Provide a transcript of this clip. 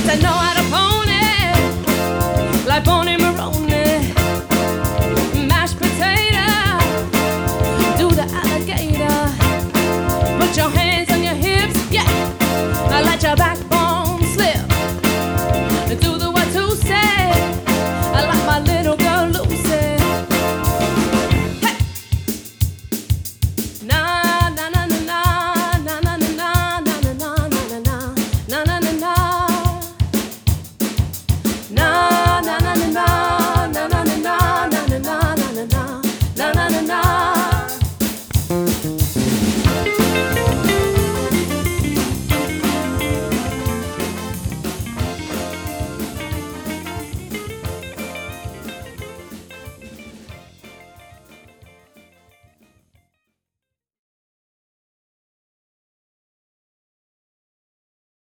that know how to pony, like Bonnie Maroney. Mashed potato, do the alligator. Put your hands on your hips, yeah. I let your back.